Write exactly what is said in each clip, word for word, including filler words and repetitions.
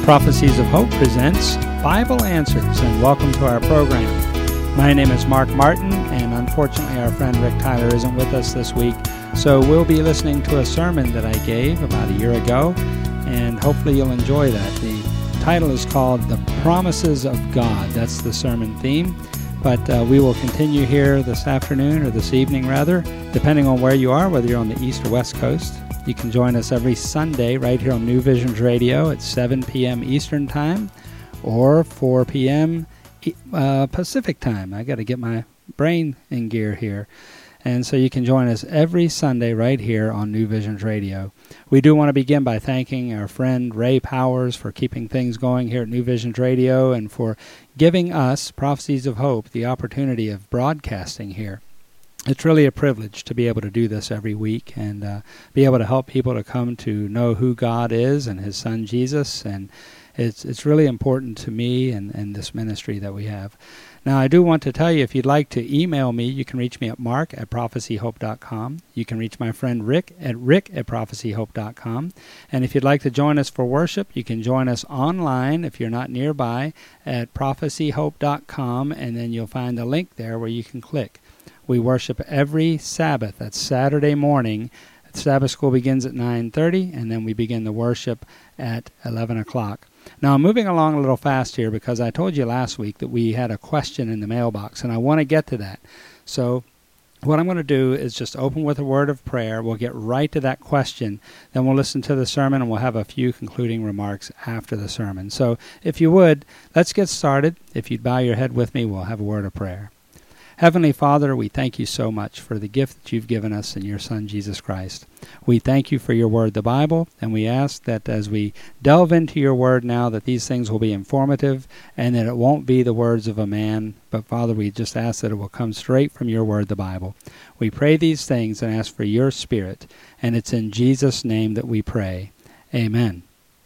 Prophecies of Hope presents Bible Answers, and welcome to our program. My name is Mark Martin, and unfortunately our friend Rick Tyler isn't with us this week, so we'll be listening to a sermon that I gave about a year ago, and hopefully you'll enjoy that. The title is called The Promises of God. That's the sermon theme, but uh, we will continue here this afternoon, or this evening rather, depending on where you are, whether you're on the East or West Coast. You can join us every Sunday right here on New Visions Radio at seven p.m. Eastern Time or four p.m. Uh, Pacific Time. I got to get my brain in gear here. And so you can join us every Sunday right here on New Visions Radio. We do want to begin by thanking our friend Ray Powers for keeping things going here at New Visions Radio and for giving us, Prophecies of Hope, the opportunity of broadcasting here. It's really a privilege to be able to do this every week and uh, be able to help people to come to know who God is and His Son Jesus. And it's it's really important to me and, and this ministry that we have. Now, I do want to tell you, if you'd like to email me, you can reach me at mark at prophecy hope dot com. You can reach my friend Rick at rick at prophecy hope dot com. And if you'd like to join us for worship, you can join us online if you're not nearby at prophecy hope dot com, and then you'll find a link there where you can click. We worship every Sabbath. That's Saturday morning. Sabbath school begins at nine thirty, and then we begin the worship at eleven o'clock. Now, I'm moving along a little fast here because I told you last week that we had a question in the mailbox, and I want to get to that. So what I'm going to do is just open with a word of prayer. We'll get right to that question. Then we'll listen to the sermon, and we'll have a few concluding remarks after the sermon. So if you would, let's get started. If you'd bow your head with me, we'll have a word of prayer. Heavenly Father, we thank you so much for the gift that you've given us in your Son, Jesus Christ. We thank you for your word, the Bible, and we ask that as we delve into your word now, that these things will be informative and that it won't be the words of a man, but Father, we just ask that it will come straight from your word, the Bible. We pray these things and ask for your Spirit, and it's in Jesus' name that we pray. Amen.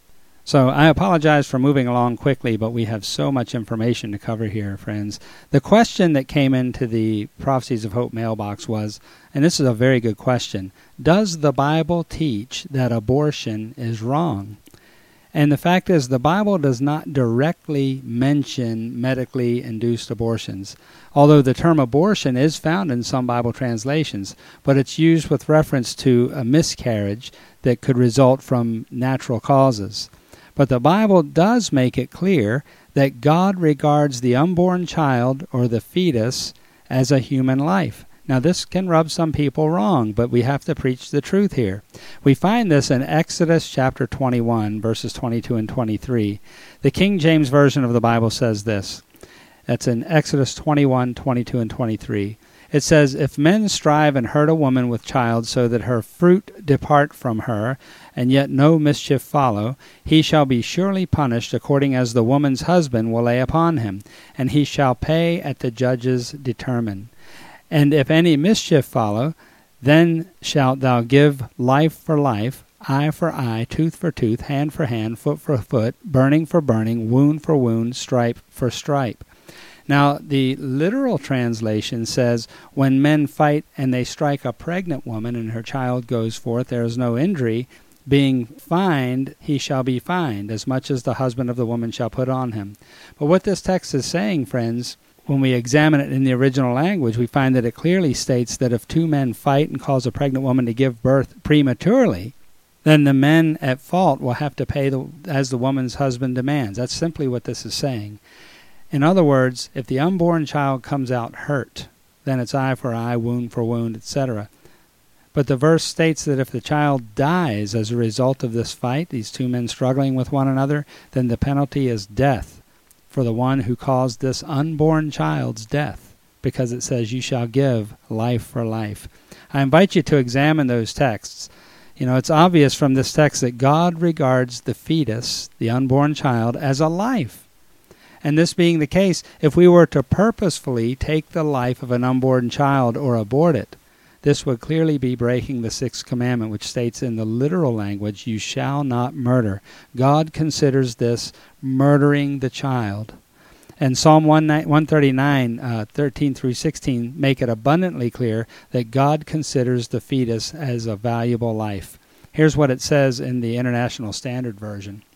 So I apologize for moving along quickly, but we have so much information to cover here, friends. The question that came into the Prophecies of Hope mailbox was, and this is a very good question, does the Bible teach that abortion is wrong? And the fact is, the Bible does not directly mention medically induced abortions, although the term abortion is found in some Bible translations, but it's used with reference to a miscarriage that could result from natural causes. But the Bible does make it clear that God regards the unborn child or the fetus as a human life. Now, this can rub some people wrong, but we have to preach the truth here. We find this in Exodus chapter twenty-one, verses twenty-two and twenty-three. The King James Version of the Bible says this. That's in Exodus twenty-one, twenty-two and twenty-three. It says, "If men strive and hurt a woman with child so that her fruit depart from her, and yet no mischief follow, he shall be surely punished according as the woman's husband will lay upon him, and he shall pay at the judge's determine. And if any mischief follow, then shalt thou give life for life, eye for eye, tooth for tooth, hand for hand, foot for foot, burning for burning, wound for wound, stripe for stripe." Now, the literal translation says, when men fight and they strike a pregnant woman and her child goes forth, there is no injury. Being fined, he shall be fined, as much as the husband of the woman shall put on him. But what this text is saying, friends, when we examine it in the original language, we find that it clearly states that if two men fight and cause a pregnant woman to give birth prematurely, then the men at fault will have to pay the, as the woman's husband demands. That's simply what this is saying. In other words, if the unborn child comes out hurt, then it's eye for eye, wound for wound, et cetera. But the verse states that if the child dies as a result of this fight, these two men struggling with one another, then the penalty is death for the one who caused this unborn child's death, because it says, "You shall give life for life." I invite you to examine those texts. You know, it's obvious from this text that God regards the fetus, the unborn child, as a life. And this being the case, if we were to purposefully take the life of an unborn child or abort it, this would clearly be breaking the sixth commandment, which states in the literal language, "You shall not murder." God considers this murdering the child. And Psalm one thirty-nine, uh, thirteen through sixteen make it abundantly clear that God considers the fetus as a valuable life. Here's what it says in the International Standard Version.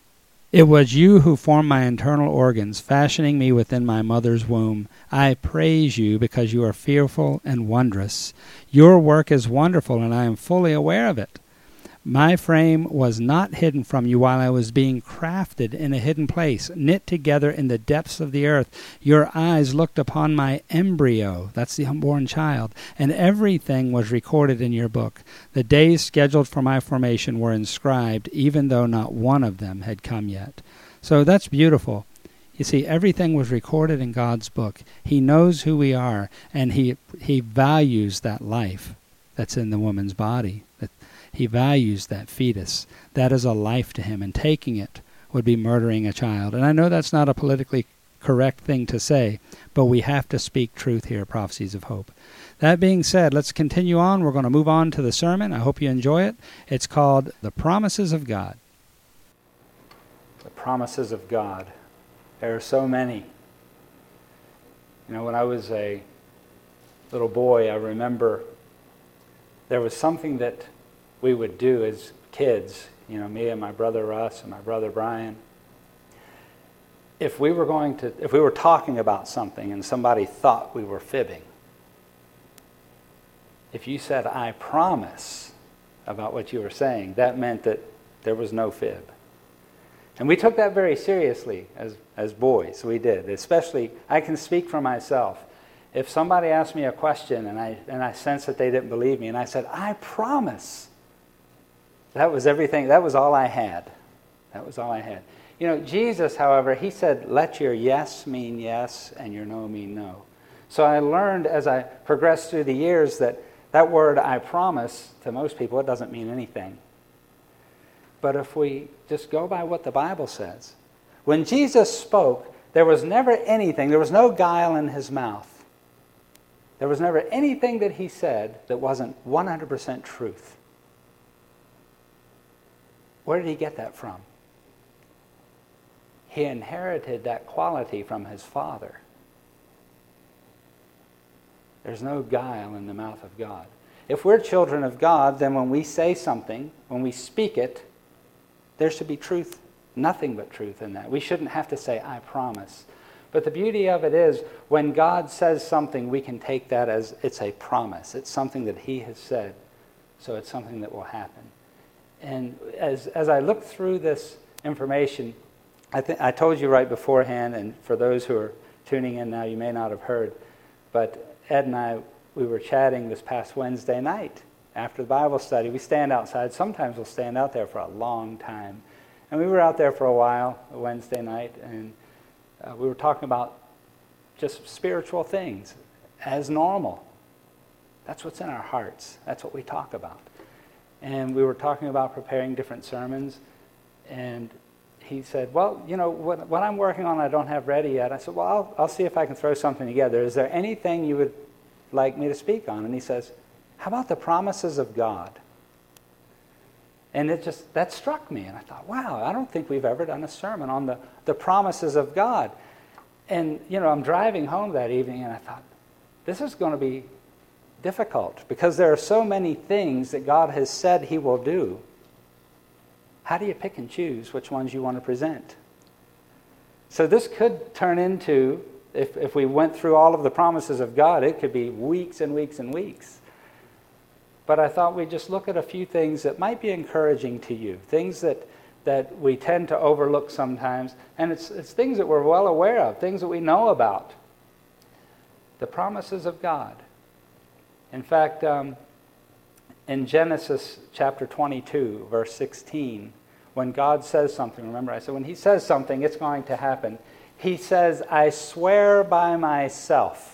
It was you who formed my internal organs, fashioning me within my mother's womb. I praise you because you are fearful and wondrous. Your work is wonderful, and I am fully aware of it. My frame was not hidden from you while I was being crafted in a hidden place, knit together in the depths of the earth. Your eyes looked upon my embryo, that's the unborn child, and everything was recorded in your book. The days scheduled for my formation were inscribed, even though not one of them had come yet. So that's beautiful. You see, everything was recorded in God's book. He knows who we are, and he he values that life that's in the woman's body. That He values that fetus. That is a life to him, and taking it would be murdering a child. And I know that's not a politically correct thing to say, but we have to speak truth here, Prophecies of Hope. That being said, let's continue on. We're going to move on to the sermon. I hope you enjoy it. It's called The Promises of God. The promises of God. There are so many. You know, when I was a little boy, I remember there was something that we would do as kids, you know, me and my brother Russ and my brother Brian. If we were going to, if we were talking about something and somebody thought we were fibbing, if you said, I promise about what you were saying, that meant that there was no fib. And we took that very seriously as, as boys. We did. Especially, I can speak for myself. If somebody asked me a question and I, and I sensed that they didn't believe me, and I said, I promise, that was everything. That was all I had. That was all I had. You know, Jesus, however, he said, let your yes mean yes and your no mean no. So I learned as I progressed through the years that that word, I promise, to most people, it doesn't mean anything. But if we just go by what the Bible says, when Jesus spoke, there was never anything, there was no guile in his mouth. There was never anything that he said that wasn't one hundred percent truth. Where did he get that from? He inherited that quality from his Father. There's no guile in the mouth of God. If we're children of God, then when we say something, when we speak it, there should be truth, nothing but truth in that. We shouldn't have to say, I promise. But the beauty of it is, when God says something, we can take that as it's a promise. It's something that he has said, so it's something that will happen. And as as I looked through this information, I think I told you right beforehand, and for those who are tuning in now, you may not have heard, but Ed and I, we were chatting this past Wednesday night after the Bible study. We stand outside. Sometimes we'll stand out there for a long time. And we were out there for a while, Wednesday night, and uh, we were talking about just spiritual things as normal. That's what's in our hearts. That's what we talk about. And we were talking about preparing different sermons, and he said, well, you know, what, what I'm working on I don't have ready yet. I said, well, I'll, I'll see if I can throw something together. Is there anything you would like me to speak on? And he says, how about the promises of God? And it just, that struck me, and I thought, wow, I don't think we've ever done a sermon on the, the promises of God. And, you know, I'm driving home that evening, and I thought, this is going to be difficult, because there are so many things that God has said he will do. How do you pick and choose which ones you want to present? So this could turn into, if, if we went through all of the promises of God, it could be weeks and weeks and weeks. But I thought we'd just look at a few things that might be encouraging to you, things that, that we tend to overlook sometimes, and it's, it's things that we're well aware of, things that we know about. The promises of God. In fact, um, in Genesis chapter twenty-two, verse sixteen, when God says something, remember I said when he says something, it's going to happen. He says, I swear by myself.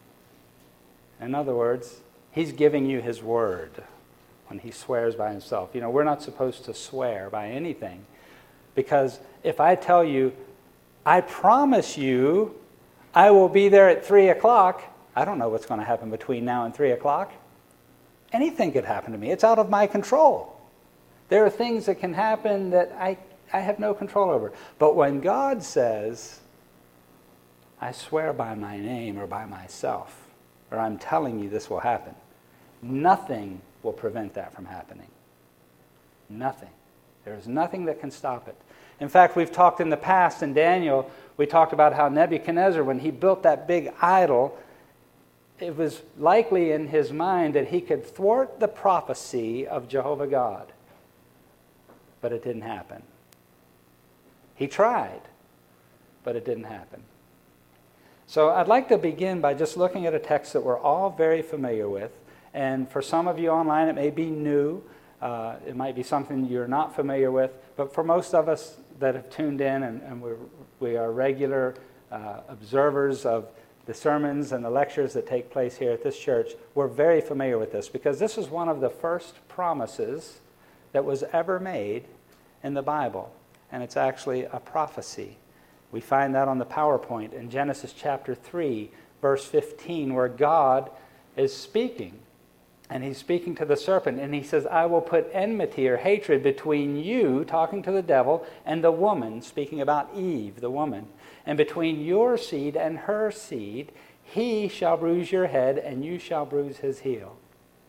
In other words, he's giving you his word when he swears by himself. You know, we're not supposed to swear by anything, because if I tell you, I promise you I will be there at three o'clock, I don't know what's going to happen between now and three o'clock. Anything could happen to me. It's out of my control. There are things that can happen that I, I have no control over. But when God says, I swear by my name or by myself, or I'm telling you this will happen, nothing will prevent that from happening. Nothing. There's nothing that can stop it. In fact, we've talked in the past in Daniel, we talked about how Nebuchadnezzar, when he built that big idol, it was likely in his mind that he could thwart the prophecy of Jehovah God. But it didn't happen. He tried, but it didn't happen. So I'd like to begin by just looking at a text that we're all very familiar with. And for some of you online, it may be new. Uh, it might be something you're not familiar with. But for most of us that have tuned in, and, and we're, we are regular uh, observers of the sermons and the lectures that take place here at this church, we're very familiar with this, because this is one of the first promises that was ever made in the Bible. And it's actually a prophecy. We find that on the PowerPoint in Genesis chapter three, verse fifteen, where God is speaking. And he's speaking to the serpent, and he says, I will put enmity or hatred between you, talking to the devil, and the woman, speaking about Eve, the woman. And between your seed and her seed, he shall bruise your head, and you shall bruise his heel.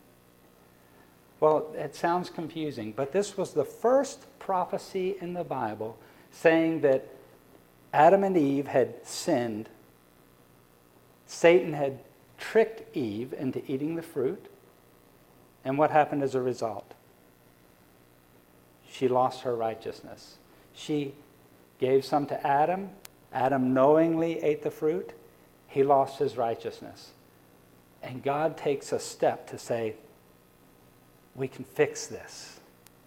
Well, it sounds confusing, but this was the first prophecy in the Bible saying that Adam and Eve had sinned. Satan had tricked Eve into eating the fruit. And what happened as a result? She lost her righteousness. She gave some to Adam. Adam knowingly ate the fruit. He lost his righteousness. And God takes a step to say, we can fix this.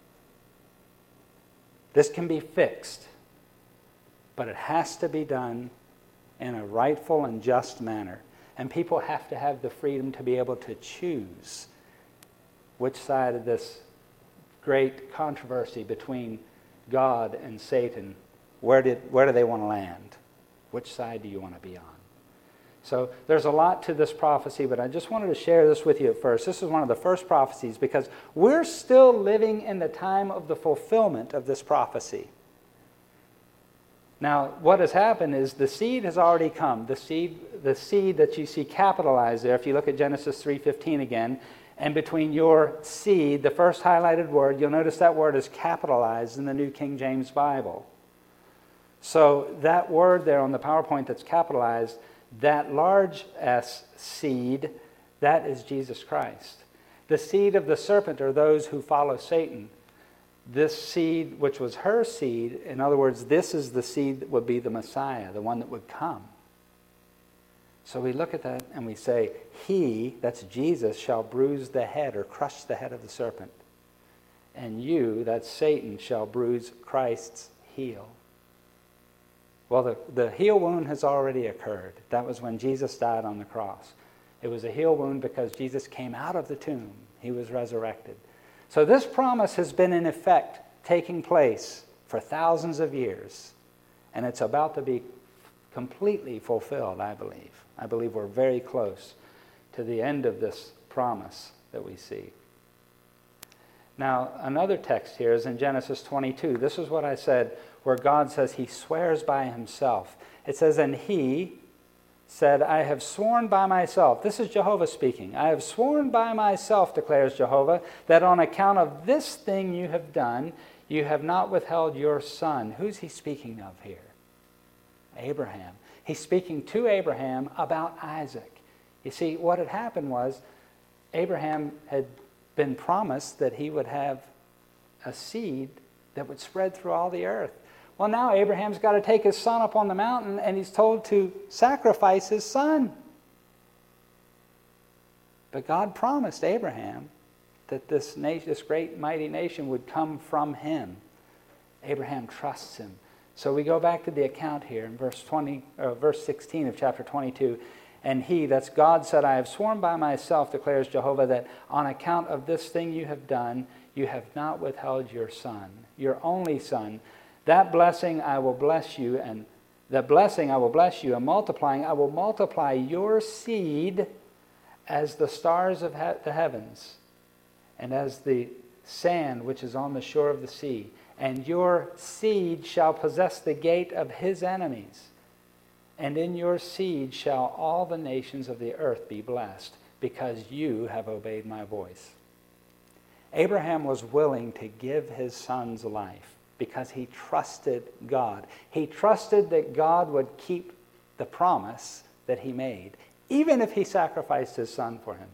This can be fixed. But it has to be done in a rightful and just manner. And people have to have the freedom to be able to choose which side of this great controversy between God and Satan, where did where do they want to land? Which side do you want to be on? So there's a lot to this prophecy, but I just wanted to share this with you at first. This is one of the first prophecies because we're still living in the time of the fulfillment of this prophecy. Now, what has happened is the seed has already come. The seed, the seed that you see capitalized there, if you look at Genesis three fifteen again, and between your seed, the first highlighted word, you'll notice that word is capitalized in the New King James Bible. So that word there on the PowerPoint that's capitalized, that large S, seed, that is Jesus Christ. The seed of the serpent are those who follow Satan. This seed, which was her seed, in other words, this is the seed that would be the Messiah, the one that would come. So we look at that and we say, he, that's Jesus, shall bruise the head or crush the head of the serpent. And you, that's Satan, shall bruise Christ's heel. Well, the, the heel wound has already occurred. That was when Jesus died on the cross. It was a heel wound because Jesus came out of the tomb. He was resurrected. So this promise has been in effect, taking place for thousands of years. And it's about to be completely fulfilled, I believe. I believe we're very close to the end of this promise that we see. Now, another text here is in Genesis twenty-two. This is what I said, where God says he swears by himself. It says, and he said, I have sworn by myself. This is Jehovah speaking. I have sworn by myself, declares Jehovah, that on account of this thing you have done, you have not withheld your son. Who's he speaking of here? Abraham. He's speaking to Abraham about Isaac. You see, what had happened was Abraham had been promised that he would have a seed that would spread through all the earth. Well, now Abraham's got to take his son up on the mountain, and he's told to sacrifice his son. But God promised Abraham that this nation, this great mighty nation would come from him. Abraham trusts him. So we go back to the account here in verse twenty, uh, verse sixteen of chapter twenty-two. And he, that's God, said, I have sworn by myself, declares Jehovah, that on account of this thing you have done, you have not withheld your son, your only son. That blessing I will bless you, and that blessing I will bless you, and multiplying I will multiply your seed as the stars of he- the heavens, and as the sand which is on the shore of the sea. And your seed shall possess the gate of his enemies. And in your seed shall all the nations of the earth be blessed, because you have obeyed my voice. Abraham was willing to give his son's life because he trusted God. He trusted that God would keep the promise that he made, even if he sacrificed his son for him.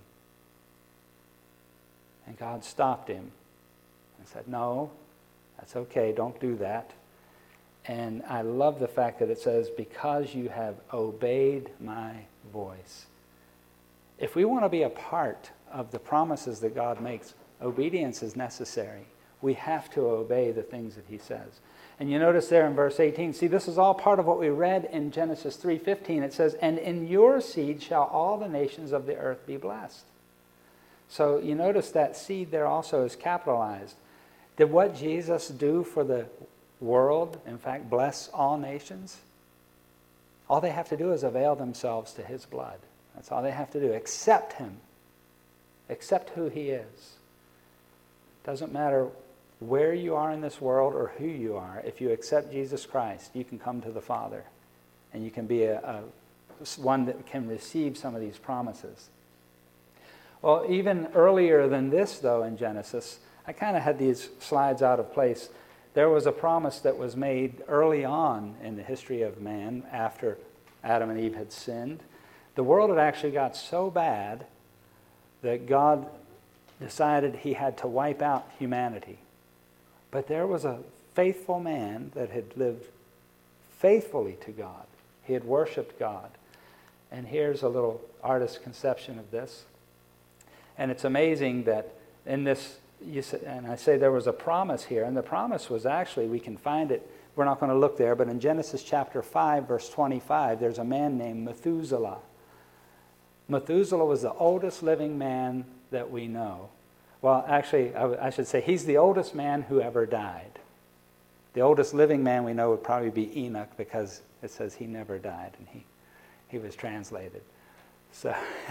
And God stopped him and said, no, that's okay, don't do that. And I love the fact that it says, because you have obeyed my voice. If we want to be a part of the promises that God makes, obedience is necessary. We have to obey the things that he says. And you notice there in verse eighteen, see, this is all part of what we read in Genesis three fifteen. It says, and in your seed shall all the nations of the earth be blessed. So you notice that seed there also is capitalized. Did what Jesus do for the world, in fact, bless all nations? All they have to do is avail themselves to his blood. That's all they have to do. Accept him. Accept who he is. Doesn't matter where you are in this world or who you are. If you accept Jesus Christ, you can come to the Father. And you can be a, a one that can receive some of these promises. Well, even earlier than this, though, in Genesis, I kind of had these slides out of place. There was a promise that was made early on in the history of man after Adam and Eve had sinned. The world had actually got so bad that God decided he had to wipe out humanity. But there was a faithful man that had lived faithfully to God. He had worshiped God. And here's a little artist's conception of this. And it's amazing that in this, you say, and I say there was a promise here, and the promise was actually, we can find it, we're not going to look there, but in Genesis chapter five, verse twenty-five, there's a man named Methuselah. Methuselah was the oldest living man that we know. Well, actually, I, I should say he's the oldest man who ever died. The oldest living man we know would probably be Enoch, because it says he never died, and he, he was translated. So,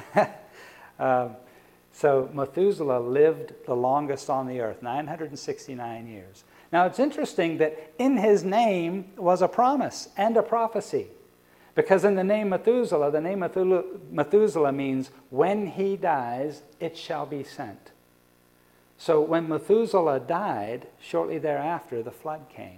um, so Methuselah lived the longest on the earth, nine hundred sixty-nine years. Now, it's interesting that in his name was a promise and a prophecy. Because in the name Methuselah, the name Methuselah means when he dies, it shall be sent. So when Methuselah died, shortly thereafter, the flood came.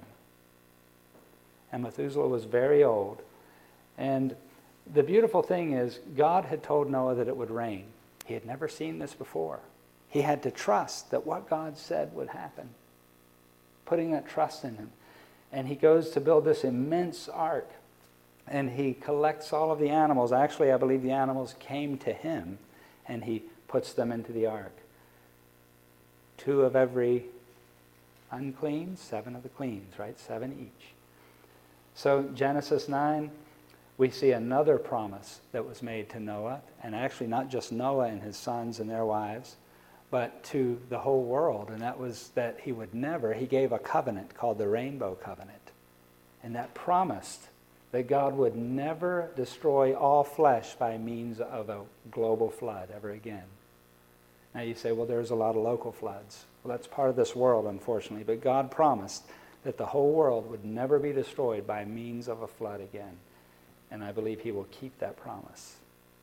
And Methuselah was very old. And the beautiful thing is, God had told Noah that it would rain. He had never seen this before. He had to trust that what God said would happen. Putting that trust in him. And he goes to build this immense ark. And he collects all of the animals. Actually, I believe the animals came to him, and he puts them into the ark. Two of every unclean, seven of the cleans, right? Seven each. So Genesis nine, we see another promise that was made to Noah, and actually not just Noah and his sons and their wives, but to the whole world, and that was that he would never, he gave a covenant called the Rainbow Covenant, and that promised that God would never destroy all flesh by means of a global flood ever again. Now you say, well, there's a lot of local floods. Well, that's part of this world, unfortunately, but God promised that the whole world would never be destroyed by means of a flood again, and I believe he will keep that promise.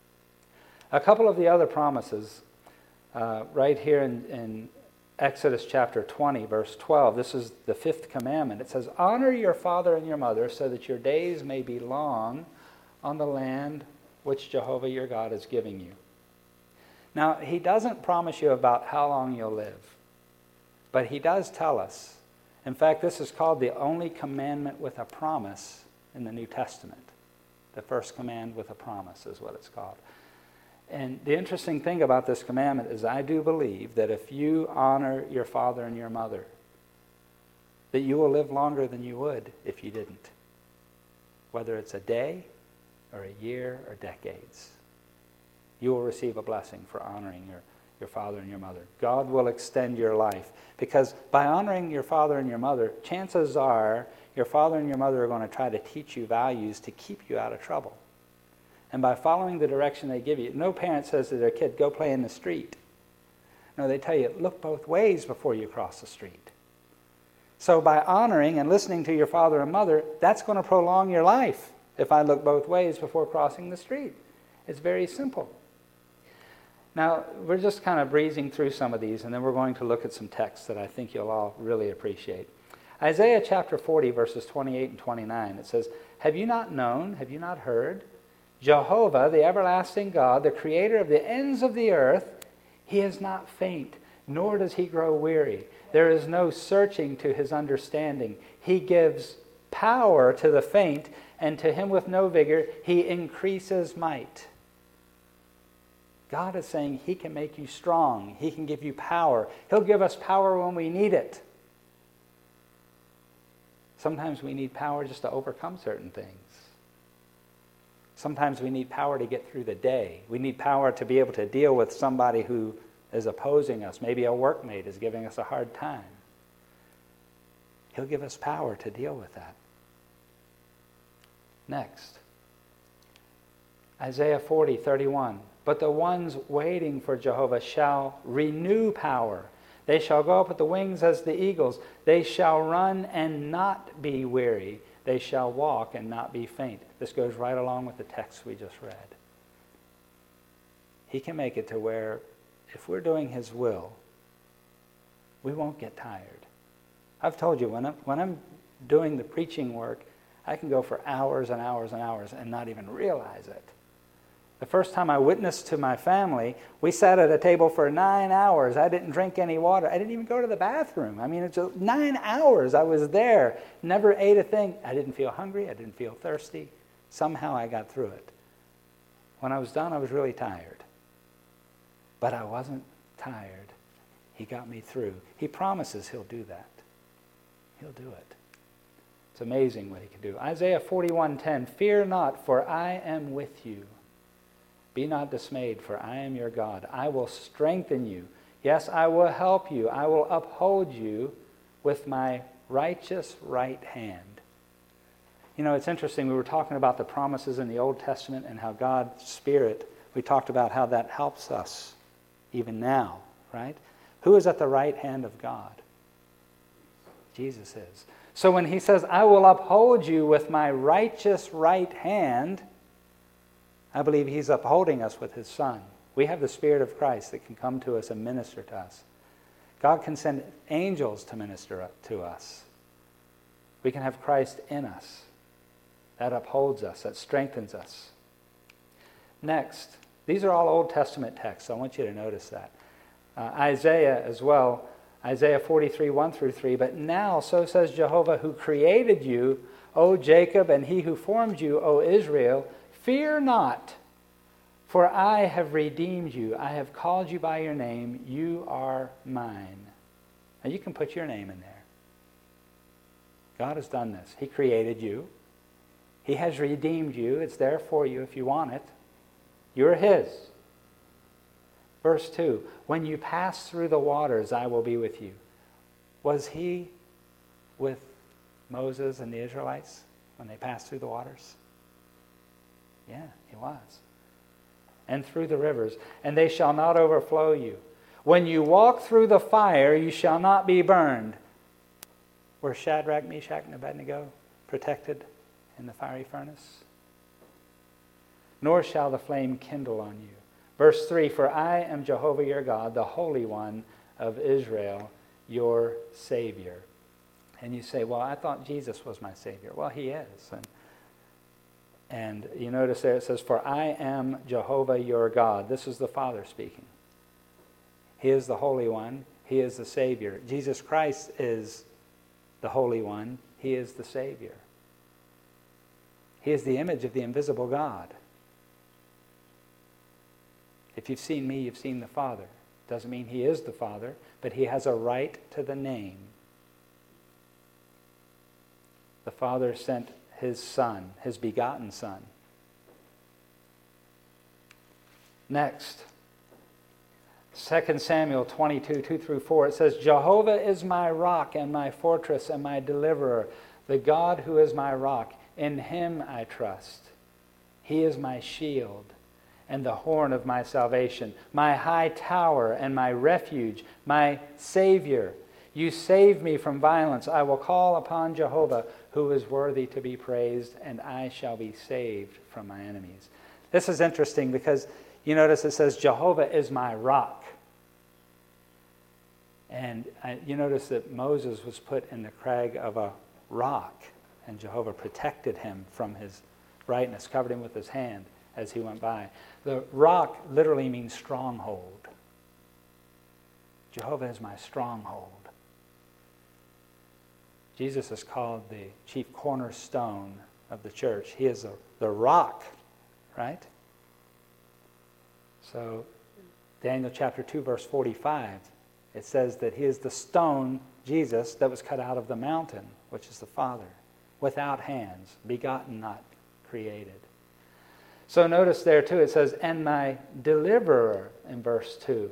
A couple of the other promises, uh, right here in, in Exodus chapter twenty, verse twelve, this is the fifth commandment. It says, honor your father and your mother so that your days may be long on the land which Jehovah your God is giving you. Now, he doesn't promise you about how long you'll live, but he does tell us. In fact, this is called the only commandment with a promise in the New Testament. The first command with a promise is what it's called. And the interesting thing about this commandment is I do believe that if you honor your father and your mother, that you will live longer than you would if you didn't. Whether it's a day or a year or decades. You will receive a blessing for honoring your, your father and your mother. God will extend your life. Because by honoring your father and your mother, chances are your father and your mother are going to try to teach you values to keep you out of trouble. And by following the direction they give you, no parent says to their kid, go play in the street. No, they tell you, look both ways before you cross the street. So by honoring and listening to your father and mother, that's going to prolong your life if I look both ways before crossing the street. It's very simple. Now, we're just kind of breezing through some of these, and then we're going to look at some texts that I think you'll all really appreciate. Isaiah chapter forty, verses twenty-eight and twenty-nine, it says, "Have you not known, have you not heard? Jehovah, the everlasting God, the creator of the ends of the earth, he is not faint, nor does he grow weary. There is no searching to his understanding. He gives power to the faint, and to him with no vigor, he increases might." God is saying he can make you strong. He can give you power. He'll give us power when we need it. Sometimes we need power just to overcome certain things. Sometimes we need power to get through the day. We need power to be able to deal with somebody who is opposing us. Maybe a workmate is giving us a hard time. He'll give us power to deal with that. Next, Isaiah forty, thirty-one. "But the ones waiting for Jehovah shall renew power. They shall go up with the wings as the eagles. They shall run and not be weary. They shall walk and not be faint." This goes right along with the text we just read. He can make it to where if we're doing his will, we won't get tired. I've told you, when I'm, when I'm doing the preaching work, I can go for hours and hours and hours and not even realize it. The first time I witnessed to my family, we sat at a table for nine hours. I didn't drink any water. I didn't even go to the bathroom. I mean, it's just nine hours I was there, never ate a thing. I didn't feel hungry. I didn't feel thirsty. Somehow I got through it. When I was done, I was really tired. But I wasn't tired. He got me through. He promises he'll do that. He'll do it. It's amazing what he can do. Isaiah forty-one ten, "Fear not, for I am with you. Be not dismayed, for I am your God. I will strengthen you. Yes, I will help you. I will uphold you with my righteous right hand." You know, it's interesting. We were talking about the promises in the Old Testament and how God's Spirit, we talked about how that helps us even now, right? Who is at the right hand of God? Jesus is. So when he says, "I will uphold you with my righteous right hand," I believe he's upholding us with his Son. We have the Spirit of Christ that can come to us and minister to us. God can send angels to minister to us. We can have Christ in us. That upholds us, that strengthens us. Next, these are all Old Testament texts. I want you to notice that. Uh, Isaiah as well, Isaiah forty-three, one through three. "But now, so says Jehovah, who created you, O Jacob, and he who formed you, O Israel, fear not, for I have redeemed you. I have called you by your name. You are mine." Now you can put your name in there. God has done this. He created you. He has redeemed you. It's there for you if you want it. You're his. Verse two, "When you pass through the waters, I will be with you." Was he with Moses and the Israelites when they passed through the waters? Yeah, he was. "And through the rivers, and they shall not overflow you. When you walk through the fire, you shall not be burned." Were Shadrach, Meshach, and Abednego protected in the fiery furnace? "Nor shall the flame kindle on you." Verse three, "For I am Jehovah your God, the Holy One of Israel, your Savior." And you say, "Well, I thought Jesus was my Savior." Well, he is. And And you notice there it says, "For I am Jehovah your God." This is the Father speaking. He is the Holy One. He is the Savior. Jesus Christ is the Holy One. He is the Savior. He is the image of the invisible God. If you've seen me, you've seen the Father. Doesn't mean he is the Father, but he has a right to the name. The Father sent his Son, his begotten Son. Next, Second Samuel twenty-two, two through four, it says, "Jehovah is my rock and my fortress and my deliverer, the God who is my rock. In him I trust. He is my shield and the horn of my salvation, my high tower and my refuge, my Savior. You save me from violence. I will call upon Jehovah, who is worthy to be praised, and I shall be saved from my enemies." This is interesting because you notice it says, "Jehovah is my rock." And uh, you notice that Moses was put in the crag of a rock, and Jehovah protected him from his brightness, covered him with his hand as he went by. The rock literally means stronghold. Jehovah is my stronghold. Jesus is called the chief cornerstone of the church. He is the, the rock, right? So, Daniel chapter two, verse forty-five, it says that he is the stone, Jesus, that was cut out of the mountain, which is the Father, without hands, begotten, not created. So notice there too, it says, and my deliverer in verse two.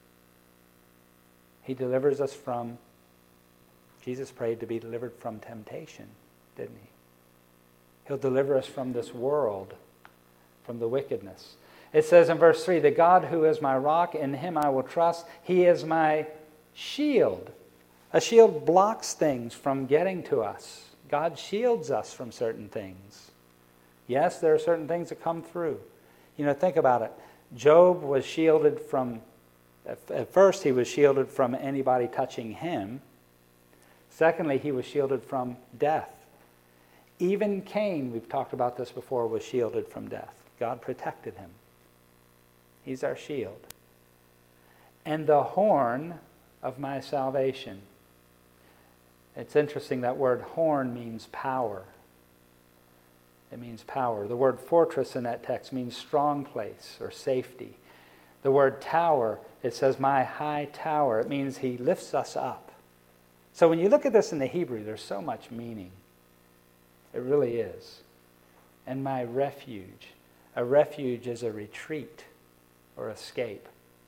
He delivers us from, Jesus prayed to be delivered from temptation, didn't he? He'll deliver us from this world, from the wickedness. It says in verse three, the God who is my rock, in him I will trust. He is my shield. A shield blocks things from getting to us. God shields us from certain things. Yes, there are certain things that come through. You know, think about it. Job was shielded from, at first he was shielded from anybody touching him. Secondly, he was shielded from death. Even Cain, we've talked about this before, was shielded from death. God protected him. He's our shield. And the horn of my salvation. It's interesting, that word horn means power. It means power. The word fortress in that text means strong place or safety. The word tower, it says my high tower. It means he lifts us up. So when you look at this in the Hebrew, there's so much meaning. It really is. And my refuge. A refuge is a retreat or escape.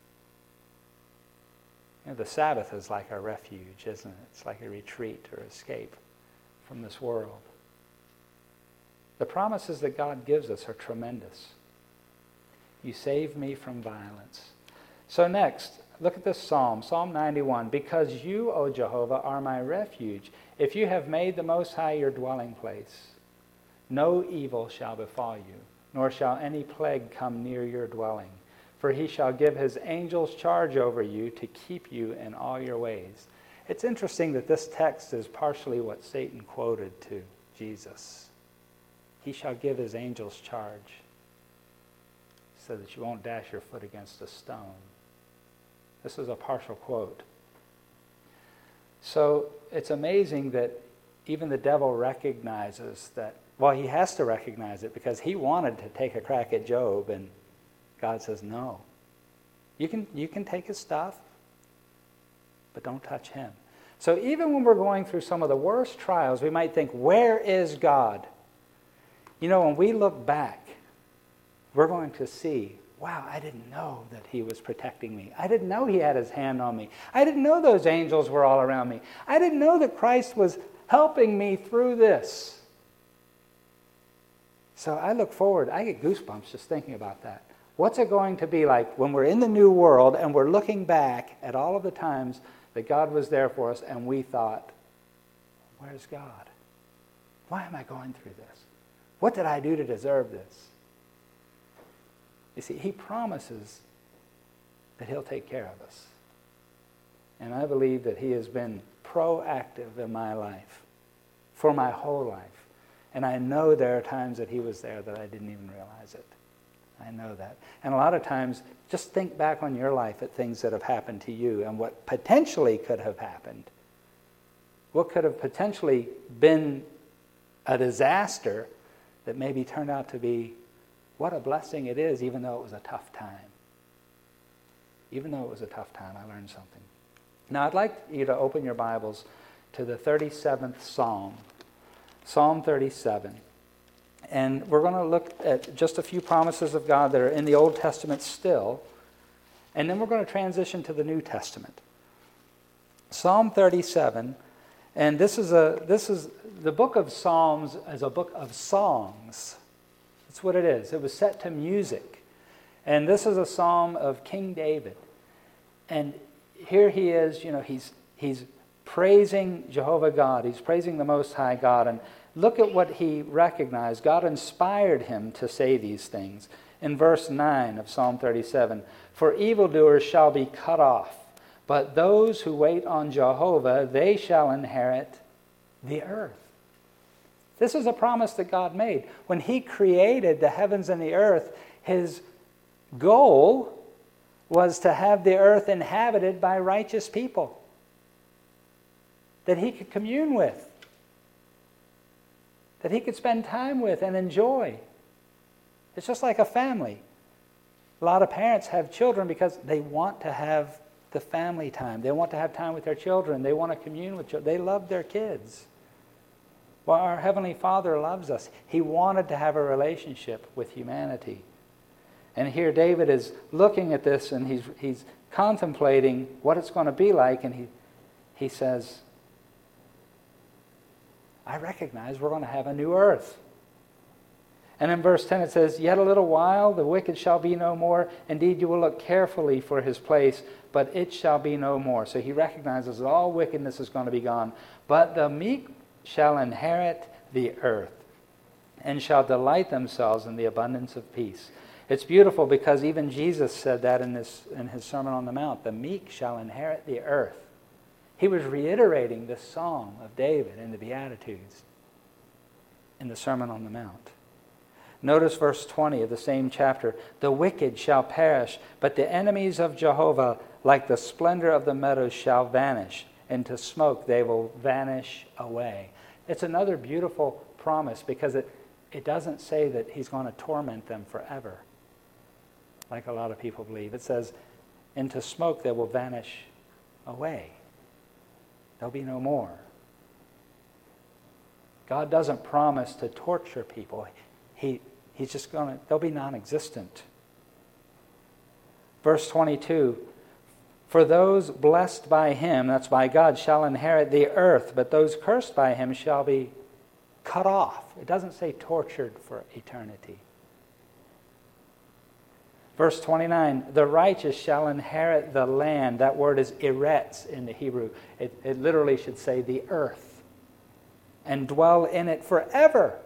You know, the Sabbath is like a refuge, isn't it? It's like a retreat or escape from this world. The promises that God gives us are tremendous. You save me from violence. So next, look at this psalm, Psalm ninety-one. Because you, O Jehovah, are my refuge. If you have made the Most High your dwelling place, no evil shall befall you, nor shall any plague come near your dwelling. For he shall give his angels charge over you to keep you in all your ways. It's interesting that this text is partially what Satan quoted to Jesus. He shall give his angels charge so that you won't dash your foot against a stone. This is a partial quote. So it's amazing that even the devil recognizes that, well, he has to recognize it because he wanted to take a crack at Job, and God says, no. You can, you can take his stuff, but don't touch him. So even when we're going through some of the worst trials, we might think, where is God? You know, when we look back, we're going to see, wow, I didn't know that he was protecting me. I didn't know he had his hand on me. I didn't know those angels were all around me. I didn't know that Christ was helping me through this. So I look forward. I get goosebumps just thinking about that. What's it going to be like when we're in the new world and we're looking back at all of the times that God was there for us and we thought, where's God? Why am I going through this? What did I do to deserve this? You see, he promises that he'll take care of us. And I believe that he has been proactive in my life, for my whole life. And I know there are times that he was there that I didn't even realize it. I know that. And a lot of times, just think back on your life at things that have happened to you and what potentially could have happened. What could have potentially been a disaster that maybe turned out to be what a blessing it is, even though it was a tough time. Even though it was a tough time, I learned something. Now, I'd like you to open your Bibles to the thirty-seventh Psalm. Psalm thirty-seven. And we're going to look at just a few promises of God that are in the Old Testament still. And then we're going to transition to the New Testament. Psalm thirty-seven. And this is a this is the book of Psalms is a book of songs. That's what it is. It was set to music. And this is a psalm of King David. And here he is, you know, he's he's praising Jehovah God. He's praising the Most High God. And look at what he recognized. God inspired him to say these things. In verse nine of Psalm thirty-seven, for evildoers shall be cut off, But those who wait on Jehovah, they shall inherit the earth. This is a promise that God made. When he created the heavens and the earth, his goal was to have the earth inhabited by righteous people that he could commune with, that he could spend time with and enjoy. It's just like a family. A lot of parents have children because they want to have the family time. They want to have time with their children. They want to commune with children. They love their kids. Well, our Heavenly Father loves us. He wanted to have a relationship with humanity. And here David is looking at this and he's he's contemplating what it's going to be like, and he he says, I recognize we're going to have a new earth. And in verse ten it says, yet a little while the wicked shall be no more. Indeed, you will look carefully for his place, but it shall be no more. So he recognizes that all wickedness is going to be gone. But the meek shall inherit the earth and shall delight themselves in the abundance of peace. It's beautiful because even Jesus said that in this in his Sermon on the Mount. The meek shall inherit the earth. He was reiterating this song of David in the Beatitudes in the Sermon on the Mount. Notice verse twenty of the same chapter. The wicked shall perish, but the enemies of Jehovah, like the splendor of the meadows, shall vanish. Into smoke they will vanish away. It's another beautiful promise because it, it doesn't say that he's going to torment them forever, like a lot of people believe. It says, into smoke they will vanish away. There'll be no more. God doesn't promise to torture people. He, he's just going to, they'll be non-existent. Verse twenty-two, for those blessed by him, that's by God, shall inherit the earth, but those cursed by him shall be cut off. It doesn't say tortured for eternity. Verse twenty-nine, the righteous shall inherit the land. That word is eretz in the Hebrew. It, it literally should say the earth, and dwell in it forever.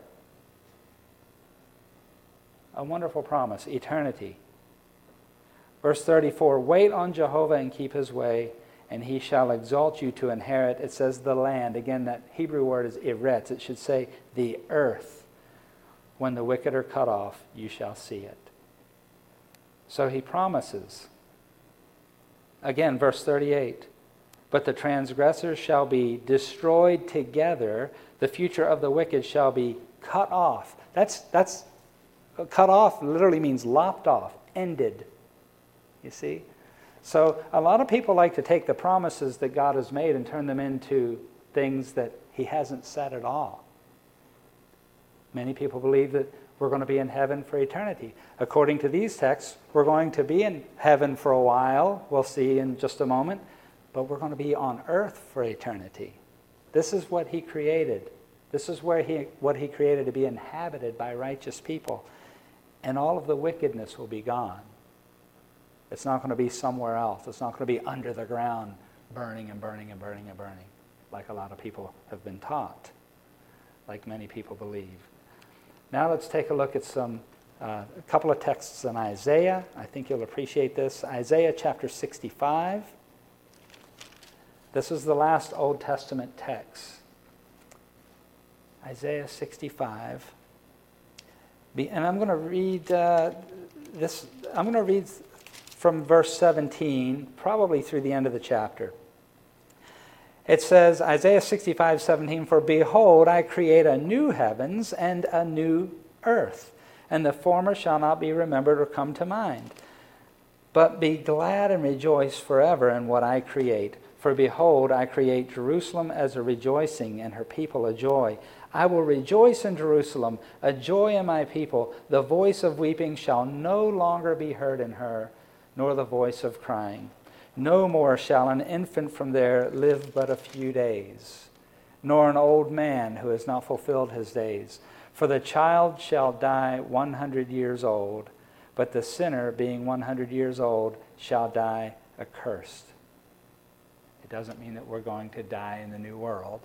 A wonderful promise, eternity. Verse thirty-four, wait on Jehovah and keep his way, and he shall exalt you to inherit. It says the land. Again, that Hebrew word is eretz. It should say the earth. When the wicked are cut off, you shall see it. So he promises. Again, verse thirty-eight, but the transgressors shall be destroyed together. The future of the wicked shall be cut off. That's, that's cut off literally means lopped off, ended. You see? So a lot of people like to take the promises that God has made and turn them into things that he hasn't said at all. Many people believe that we're going to be in heaven for eternity. According to these texts, we're going to be in heaven for a while. We'll see in just a moment. But we're going to be on earth for eternity. This is what he created. This is where he what he created to be inhabited by righteous people. And all of the wickedness will be gone. It's not going to be somewhere else. It's not going to be under the ground burning and burning and burning and burning, like a lot of people have been taught, like many people believe. Now let's take a look at some uh, a couple of texts in Isaiah. I think you'll appreciate this. Isaiah chapter sixty-five. This is the last Old Testament text. Isaiah sixty-five. And I'm going to read uh, this. I'm going to read from verse seventeen, probably through the end of the chapter. It says, Isaiah sixty-five, seventeen, for behold, I create a new heavens and a new earth, and the former shall not be remembered or come to mind. But be glad and rejoice forever in what I create. For behold, I create Jerusalem as a rejoicing, and her people a joy. I will rejoice in Jerusalem, a joy in my people. The voice of weeping shall no longer be heard in her, nor the voice of crying. No more shall an infant from there live but a few days, nor an old man who has not fulfilled his days. For the child shall die one hundred years old, but the sinner, being one hundred years old, shall die accursed. It doesn't mean that we're going to die in the new world.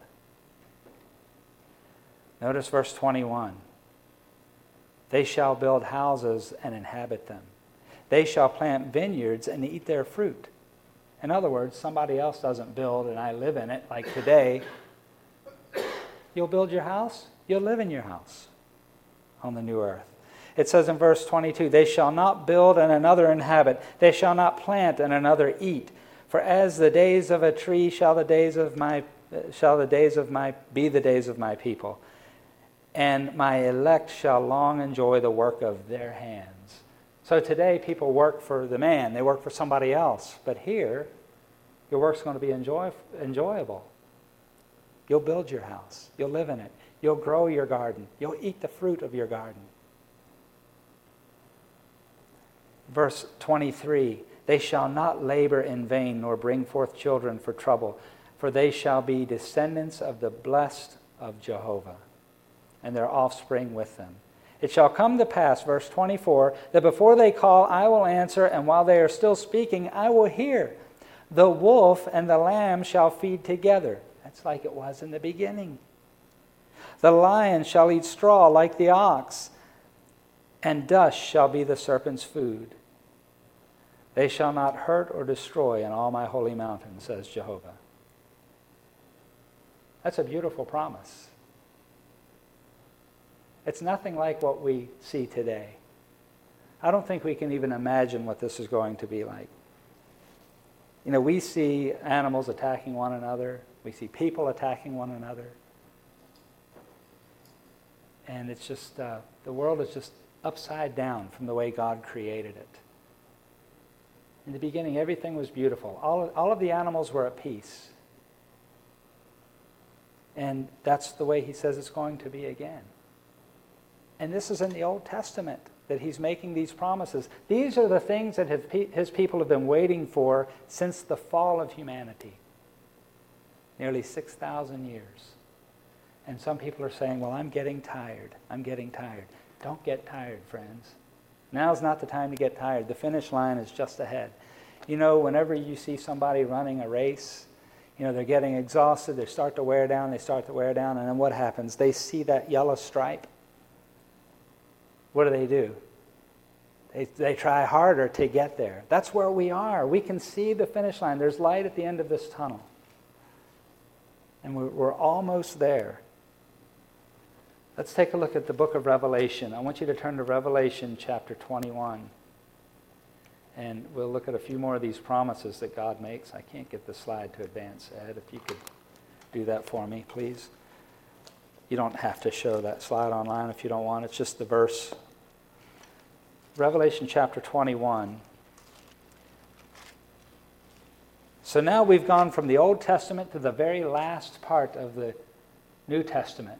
Notice verse twenty-one. They shall build houses and inhabit them. They shall plant vineyards and eat their fruit. In other words, somebody else doesn't build and I live in it, like today. You'll build your house, you'll live in your house on the new earth. It says in verse twenty-two, they shall not build and another inhabit. They shall not plant and another eat. For as the days of a tree shall the days of my shall the days of my be the days of my people. And my elect shall long enjoy the work of their hands. So today people work for the man, they work for somebody else. But here, your work's going to be enjoy, enjoyable. You'll build your house. You'll live in it. You'll grow your garden. You'll eat the fruit of your garden. Verse twenty-three, they shall not labor in vain, nor bring forth children for trouble, for they shall be descendants of the blessed of Jehovah, and their offspring with them. It shall come to pass, verse twenty-four, that before they call, I will answer, and while they are still speaking, I will hear. The wolf and the lamb shall feed together. That's like it was in the beginning. The lion shall eat straw like the ox, and dust shall be the serpent's food. They shall not hurt or destroy in all my holy mountain, says Jehovah. That's a beautiful promise. It's nothing like what we see today. I don't think we can even imagine what this is going to be like. You know, we see animals attacking one another. We see people attacking one another. And it's just, uh, the world is just upside down from the way God created it. In the beginning, everything was beautiful. All of, all of the animals were at peace. And that's the way he says it's going to be again. And this is in the Old Testament that he's making these promises. These are the things that have pe- his people have been waiting for since the fall of humanity. Nearly six thousand years. And some people are saying, well, I'm getting tired. I'm getting tired. Don't get tired, friends. Now's not the time to get tired. The finish line is just ahead. You know, whenever you see somebody running a race, you know, they're getting exhausted, they start to wear down, they start to wear down, and then what happens? They see that yellow stripe. What do they do? They, they try harder to get there. That's where we are. We can see the finish line. There's light at the end of this tunnel. And we're, we're almost there. Let's take a look at the book of Revelation. I want you to turn to Revelation chapter twenty-one. And we'll look at a few more of these promises that God makes. I can't get the slide to advance, Ed. If you could do that for me, please. You don't have to show that slide online if you don't want. It's just the verse. Revelation chapter twenty-one. So now we've gone from the Old Testament to the very last part of the New Testament.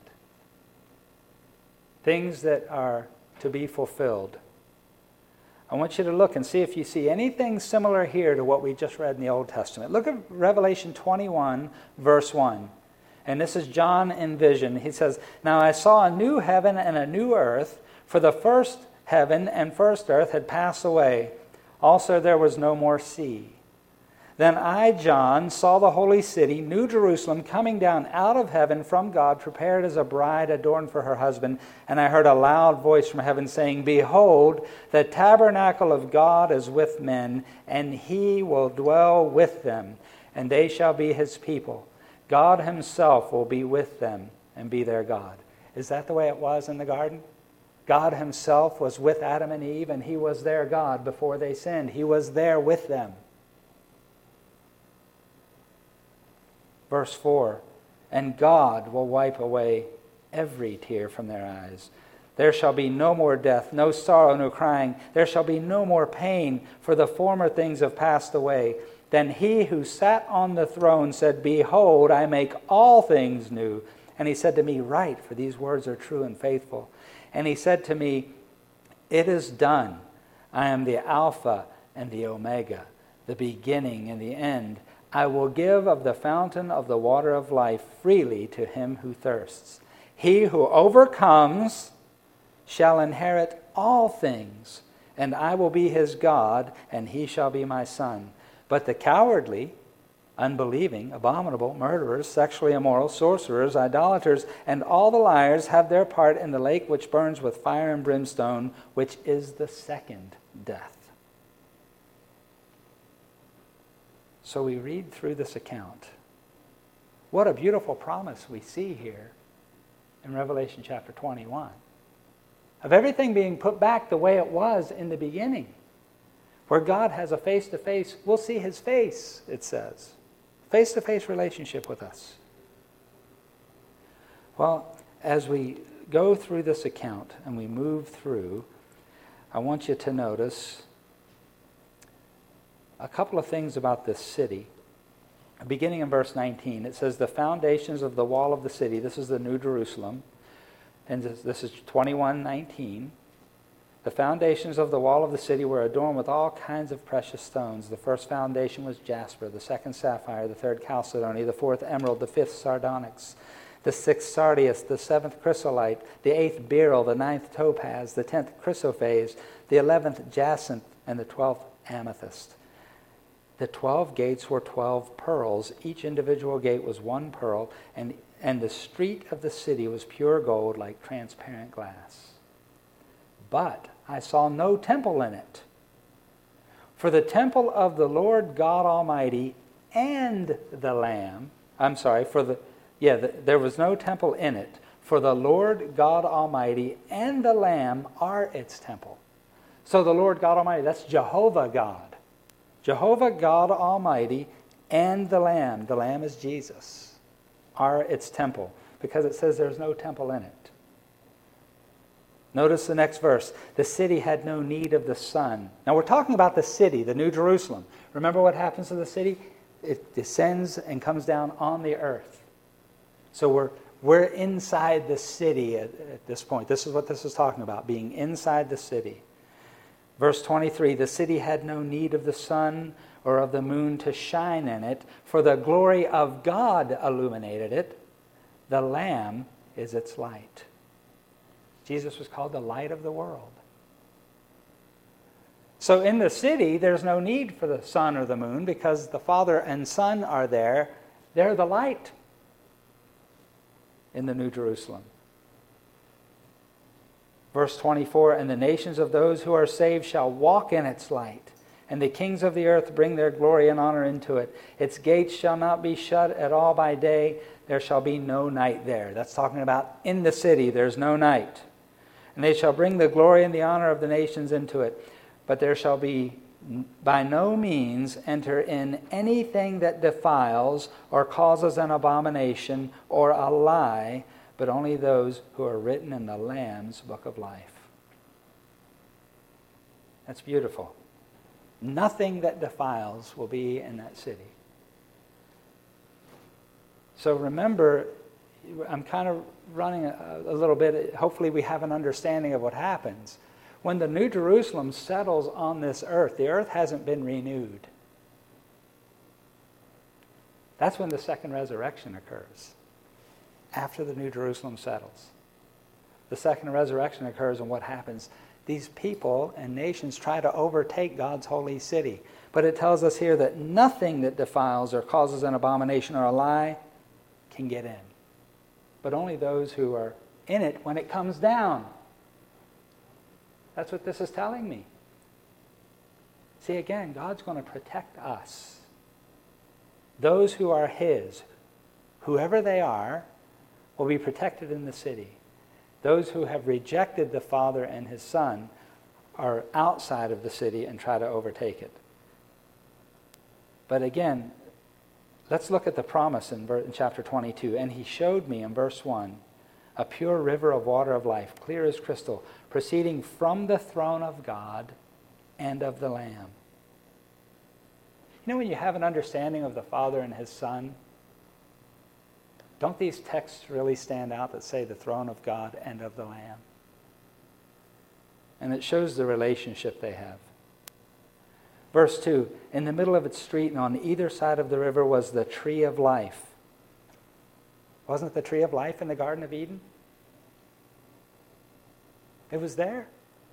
Things that are to be fulfilled. I want you to look and see if you see anything similar here to what we just read in the Old Testament. Look at Revelation twenty-one, verse one. And this is John in vision. He says, now I saw a new heaven and a new earth, for the first heaven and first earth had passed away. Also there was no more sea. Then I, John, saw the holy city, New Jerusalem, coming down out of heaven from God, prepared as a bride adorned for her husband. And I heard a loud voice from heaven saying, behold, the tabernacle of God is with men, and he will dwell with them, and they shall be his people. God himself will be with them and be their God. Is that the way it was in the garden? God himself was with Adam and Eve, and he was their God before they sinned. He was there with them. Verse four, and God will wipe away every tear from their eyes. There shall be no more death, no sorrow, no crying. There shall be no more pain, for the former things have passed away. Then he who sat on the throne said, behold, I make all things new. And he said to me, write, for these words are true and faithful. And he said to me, it is done. I am the Alpha and the Omega, the beginning and the end. I will give of the fountain of the water of life freely to him who thirsts. He who overcomes shall inherit all things, and I will be his God, and he shall be my son. But the cowardly, unbelieving, abominable, murderers, sexually immoral, sorcerers, idolaters, and all the liars have their part in the lake which burns with fire and brimstone, which is the second death. So we read through this account. What a beautiful promise we see here in Revelation chapter twenty-one. Of everything being put back the way it was in the beginning. Where God has a face-to-face, we'll see his face, it says. Face-to-face relationship with us. Well, as we go through this account and we move through, I want you to notice a couple of things about this city. Beginning in verse nineteen, it says, the foundations of the wall of the city, this is the New Jerusalem, and this, this is twenty-one nineteen. The foundations of the wall of the city were adorned with all kinds of precious stones. The first foundation was jasper, the second sapphire, the third chalcedony, the fourth emerald, the fifth sardonyx, the sixth sardius, the seventh chrysolite, the eighth beryl, the ninth topaz, the tenth chrysoprase, the eleventh jacinth, and the twelfth amethyst. The twelve gates were twelve pearls. Each individual gate was one pearl, and, and the street of the city was pure gold like transparent glass. But I saw no temple in it. For the temple of the Lord God Almighty and the Lamb, I'm sorry, for the, yeah, the, there was no temple in it. For the Lord God Almighty and the Lamb are its temple. So the Lord God Almighty, that's Jehovah God. Jehovah God Almighty and the Lamb, the Lamb is Jesus, are its temple. Because it says there's no temple in it. Notice the next verse. The city had no need of the sun. Now we're talking about the city, the New Jerusalem. Remember what happens to the city? It descends and comes down on the earth. So we're we're inside the city at, at this point. This is what this is talking about, being inside the city. Verse twenty-three, the city had no need of the sun or of the moon to shine in it, for the glory of God illuminated it. The Lamb is its light. Jesus was called the light of the world. So in the city, there's no need for the sun or the moon because the Father and Son are there. They're the light in the New Jerusalem. Verse twenty-four, and the nations of those who are saved shall walk in its light, and the kings of the earth bring their glory and honor into it. Its gates shall not be shut at all by day. There shall be no night there. That's talking about in the city, there's no night. And they shall bring the glory and the honor of the nations into it. But there shall be by no means enter in anything that defiles or causes an abomination or a lie, but only those who are written in the Lamb's book of life. That's beautiful. Nothing that defiles will be in that city. So remember, I'm kind of running a, a little bit. Hopefully we have an understanding of what happens. When the New Jerusalem settles on this earth, the earth hasn't been renewed. That's when the second resurrection occurs, after the New Jerusalem settles. The second resurrection occurs, and what happens? These people and nations try to overtake God's holy city. But it tells us here that nothing that defiles or causes an abomination or a lie can get in. But only those who are in it when it comes down. That's what this is telling me. See, again, God's going to protect us. Those who are His, whoever they are, will be protected in the city. Those who have rejected the Father and His Son are outside of the city and try to overtake it. But again, let's look at the promise in, in chapter twenty-two. And He showed me, in verse one, a pure river of water of life, clear as crystal, proceeding from the throne of God and of the Lamb. You know, when you have an understanding of the Father and His Son, don't these texts really stand out that say the throne of God and of the Lamb? And it shows the relationship they have. Verse two, in the middle of its street and on either side of the river was the tree of life. Wasn't the tree of life in the Garden of Eden? It was there.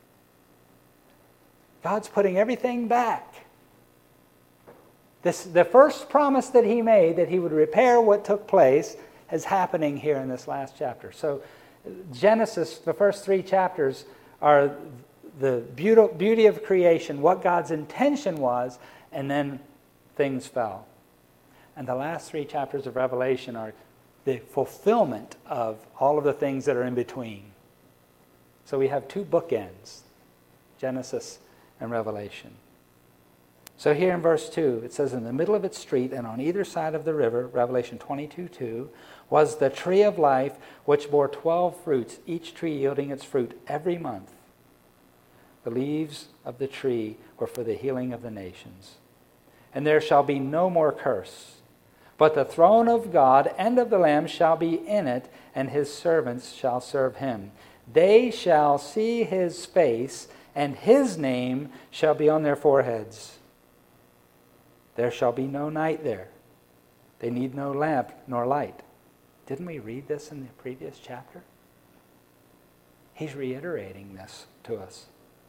God's putting everything back. This, the first promise that He made, that He would repair what took place, is happening here in this last chapter. So Genesis, the first three chapters, are the beauty, beauty of creation, what God's intention was, and then things fell. And the last three chapters of Revelation are the fulfillment of all of the things that are in between. So we have two bookends, Genesis and Revelation. So here in verse two, it says, in the middle of its street and on either side of the river, Revelation twenty-two two, was the tree of life, which bore twelve fruits, each tree yielding its fruit every month. The leaves of the tree were for the healing of the nations. And there shall be no more curse, but the throne of God and of the Lamb shall be in it, and his servants shall serve him. They shall see his face, and his name shall be on their foreheads. There shall be no night there. They need no lamp nor light. Didn't we read this in the previous chapter? He's reiterating this to us.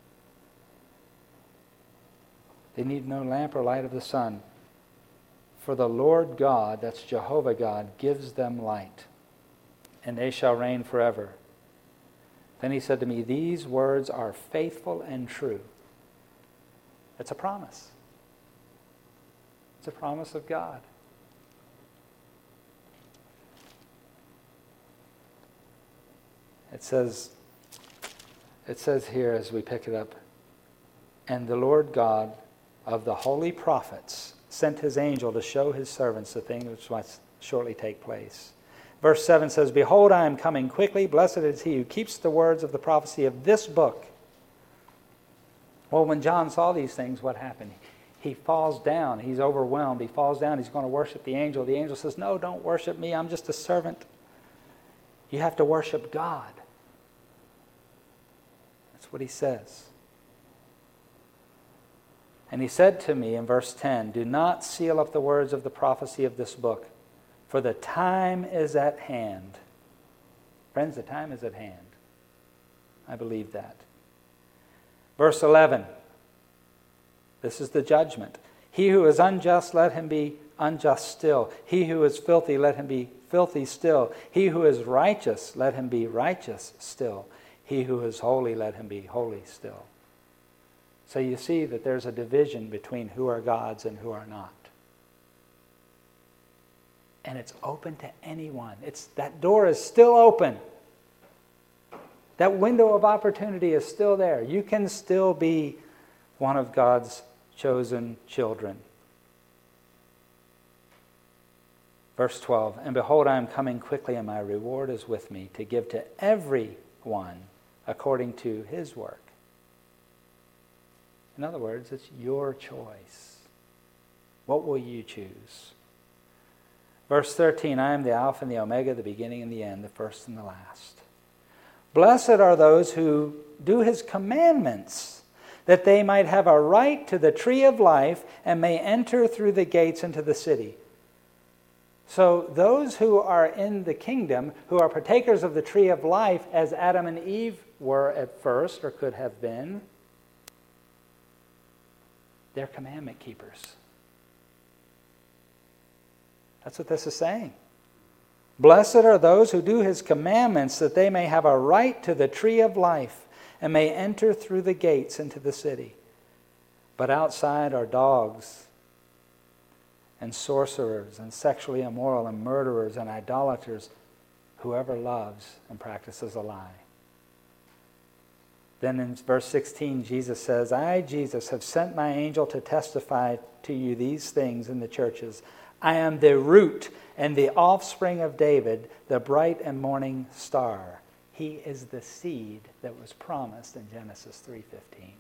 They need no lamp or light of the sun. For the Lord God, that's Jehovah God, gives them light, and they shall reign forever. Then he said to me, these words are faithful and true. It's a promise. It's a promise of God. It says, it says here as we pick it up, and the Lord God of the holy prophets sent his angel to show his servants the thing which must shortly take place. Verse seven says, behold, I am coming quickly. Blessed is he who keeps the words of the prophecy of this book. Well, when John saw these things, what happened? He falls down. He's overwhelmed. He falls down. He's going to worship the angel. The angel says, no, don't worship me. I'm just a servant. You have to worship God. That's what he says. And he said to me in verse ten, do not seal up the words of the prophecy of this book, for the time is at hand. Friends, the time is at hand. I believe that. Verse eleven. This is the judgment. He who is unjust, let him be unjust still. He who is filthy, let him be filthy still. He who is righteous, let him be righteous still. He who is holy, let him be holy still. So you see that there's a division between who are God's and who are not. And it's open to anyone. It's, that door is still open. That window of opportunity is still there. You can still be one of God's chosen children. Verse twelve, and behold, I am coming quickly, and my reward is with me, to give to everyone according to his work. In other words, it's your choice. What will you choose? Verse thirteen, I am the Alpha and the Omega, the beginning and the end, the first and the last. Blessed are those who do his commandments, that they might have a right to the tree of life and may enter through the gates into the city. So those who are in the kingdom, who are partakers of the tree of life, as Adam and Eve were at first, or could have been, they're commandment keepers. That's what this is saying. Blessed are those who do his commandments, that they may have a right to the tree of life and may enter through the gates into the city. But outside are dogs and sorcerers and sexually immoral and murderers and idolaters, whoever loves and practices a lie. Then in verse sixteen, Jesus says, I, Jesus, have sent my angel to testify to you these things in the churches. I am the root and the offspring of David, the bright and morning star. He is the seed that was promised in Genesis three fifteen.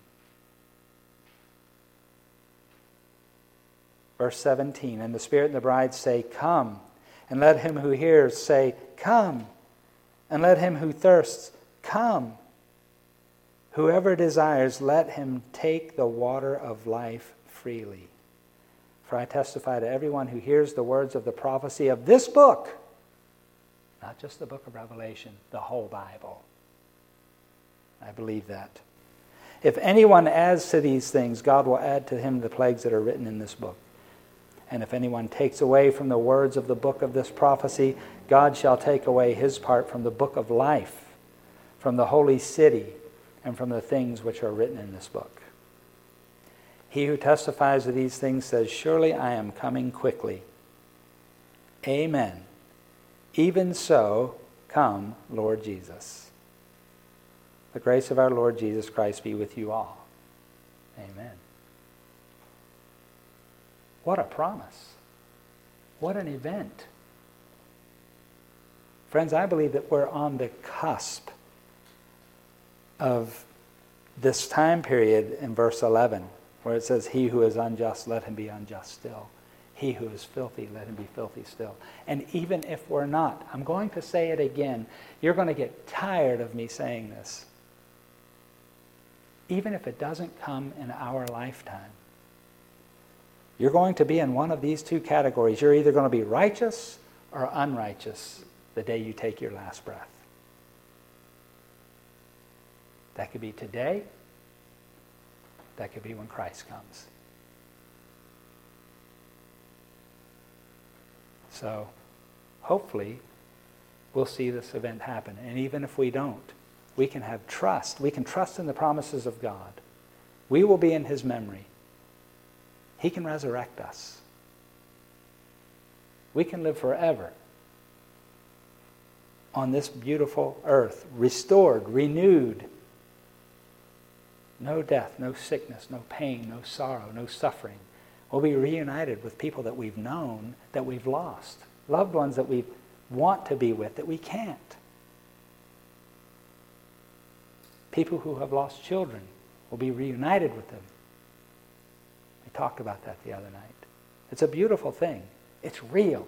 Verse seventeen, and the Spirit and the bride say, come. And let him who hears say, come. And let him who thirsts, come. Whoever desires, let him take the water of life freely. For I testify to everyone who hears the words of the prophecy of this book, not just the book of Revelation, the whole Bible. I believe that. If anyone adds to these things, God will add to him the plagues that are written in this book. And if anyone takes away from the words of the book of this prophecy, God shall take away his part from the book of life, from the holy city, and from the things which are written in this book. He who testifies of these things says, surely I am coming quickly. Amen. Even so, come, Lord Jesus. The grace of our Lord Jesus Christ be with you all. Amen. What a promise. What an event. Friends, I believe that we're on the cusp of this time period in verse eleven, where it says, he who is unjust, let him be unjust still. He who is filthy, let him be filthy still. And even if we're not, I'm going to say it again, you're going to get tired of me saying this. Even if it doesn't come in our lifetime, you're going to be in one of these two categories. You're either going to be righteous or unrighteous the day you take your last breath. That could be today. That could be when Christ comes. So, hopefully, we'll see this event happen. And even if we don't, we can have trust. We can trust in the promises of God. We will be in His memory. He can resurrect us. We can live forever on this beautiful earth, restored, renewed. No death, no sickness, no pain, no sorrow, no suffering. We'll be reunited with people that we've known, that we've lost. Loved ones that we want to be with, that we can't. People who have lost children will be reunited with them. We talked about that the other night. It's a beautiful thing. It's real.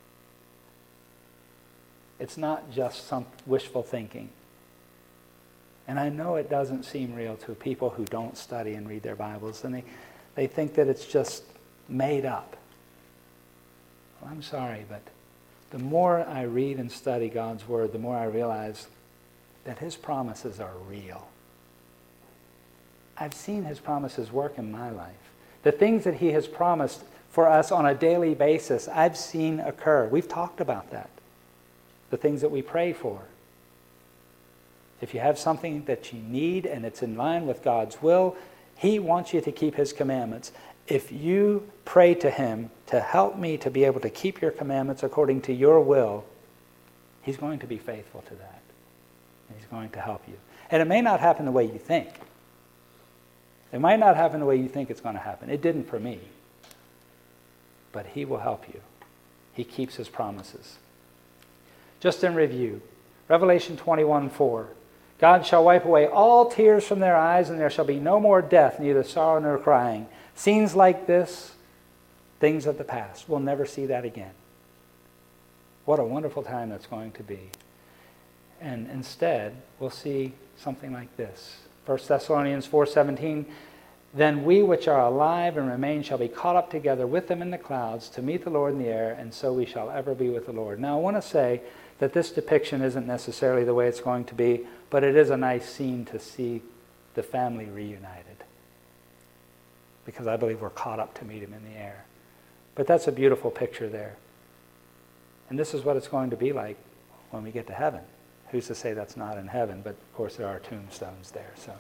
It's not just some wishful thinking. And I know it doesn't seem real to people who don't study and read their Bibles, and they, they think that it's just made up. Well, I'm sorry, but the more I read and study God's Word, the more I realize that His promises are real. I've seen His promises work in my life. The things that He has promised for us on a daily basis, I've seen occur. We've talked about that. The things that we pray for. If you have something that you need and it's in line with God's will, He wants you to keep His commandments. If you pray to Him to help me to be able to keep your commandments according to your will, He's going to be faithful to that. And He's going to help you. And it may not happen the way you think. It might not happen the way you think it's going to happen. It didn't for me. But He will help you. He keeps His promises. Just in review, Revelation twenty-one four. God shall wipe away all tears from their eyes, and there shall be no more death, neither sorrow nor crying. Scenes like this, things of the past. We'll never see that again. What a wonderful time that's going to be. And instead, we'll see something like this. First Thessalonians four seventeen, then we which are alive and remain shall be caught up together with them in the clouds to meet the Lord in the air, and so we shall ever be with the Lord. Now I want to say that this depiction isn't necessarily the way it's going to be, but it is a nice scene to see the family reunited. Because I believe we're caught up to meet Him in the air. But that's a beautiful picture there. And this is what it's going to be like when we get to heaven. Who's to say that's not in heaven? But of course there are tombstones there. So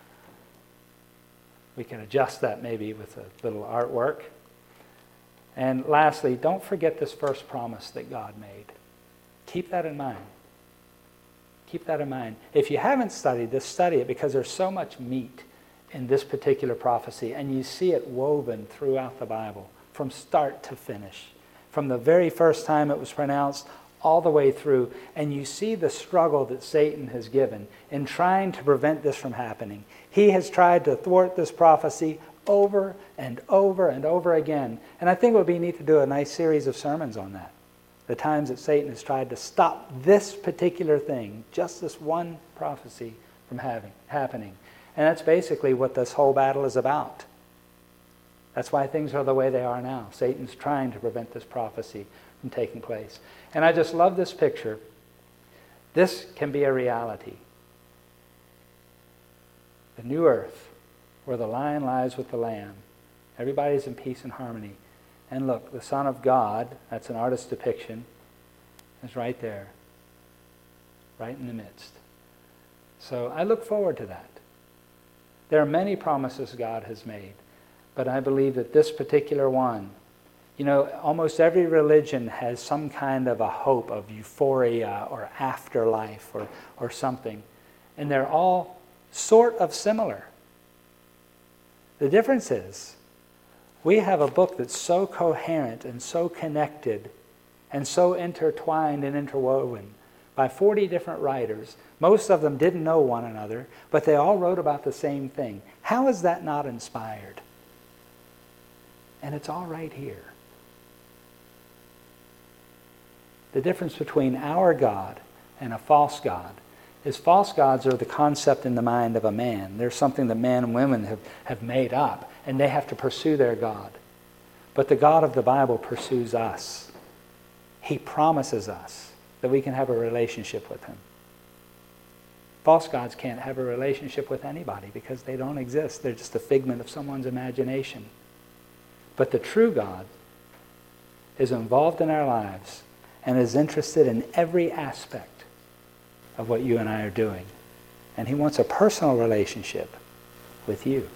we can adjust that maybe with a little artwork. And lastly, don't forget this first promise that God made. Keep that in mind. Keep that in mind. If you haven't studied this, study it, because there's so much meat in this particular prophecy, and you see it woven throughout the Bible from start to finish. From the very first time it was pronounced all the way through, and you see the struggle that Satan has given in trying to prevent this from happening. He has tried to thwart this prophecy over and over and over again. And I think it would be neat to do a nice series of sermons on that. The times that Satan has tried to stop this particular thing, just this one prophecy, from having happening. And that's basically what this whole battle is about. That's why things are the way they are now. Satan's trying to prevent this prophecy from taking place. And I just love this picture. This can be a reality. The new earth, where the lion lies with the lamb. Everybody's in peace and harmony. And look, the Son of God, that's an artist's depiction, is right there. Right in the midst. So I look forward to that. There are many promises God has made. but I believe that this particular one, you know, almost every religion has some kind of a hope of euphoria or afterlife or, or something. And they're all sort of similar. The difference is, we have a book that's so coherent and so connected and so intertwined and interwoven by forty different writers. Most of them didn't know one another, but they all wrote about the same thing. How is that not inspired? And it's all right here. The difference between our God and a false God is false gods are the concept in the mind of a man. They're something that men and women have, have made up, and they have to pursue their God. But the God of the Bible pursues us. He promises us that we can have a relationship with him. False gods can't have a relationship with anybody because they don't exist. They're just a figment of someone's imagination. But the true God is involved in our lives and is interested in every aspect of what you and I are doing. And he wants a personal relationship with you.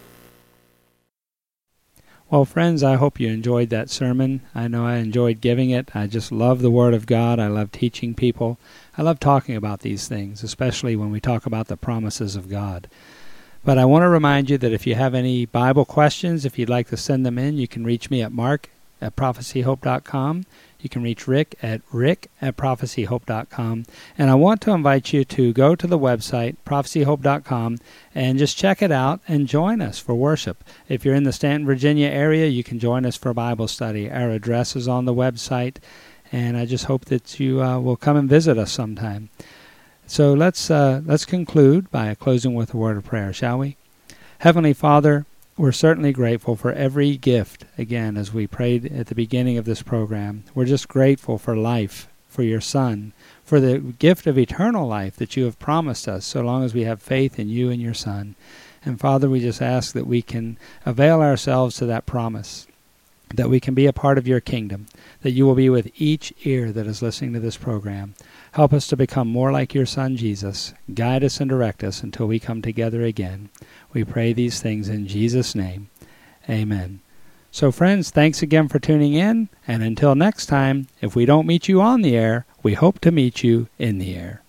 Well, friends, I hope you enjoyed that sermon. I know I enjoyed giving it. I just love the Word of God. I love teaching people. I love talking about these things, especially when we talk about the promises of God. But I want to remind you that if you have any Bible questions, if you'd like to send them in, you can reach me at mark at prophecy hope dot com. You can reach Rick at rick at prophecy hope dot com. And I want to invite you to go to the website, prophecy hope dot com, and just check it out and join us for worship. If you're in the Stanton, Virginia area, you can join us for Bible study. Our address is on the website, and I just hope that you uh, will come and visit us sometime. So let's uh, let's conclude by closing with a word of prayer, shall we? Heavenly Father, we're certainly grateful for every gift, again, as we prayed at the beginning of this program. We're just grateful for life, for your Son, for the gift of eternal life that you have promised us so long as we have faith in you and your Son. And Father, we just ask that we can avail ourselves to that promise, that we can be a part of your kingdom, that you will be with each ear that is listening to this program. Help us to become more like your Son, Jesus. Guide us and direct us until we come together again. We pray these things in Jesus' name. Amen. So friends, thanks again for tuning in, and until next time, if we don't meet you on the air, we hope to meet you in the air.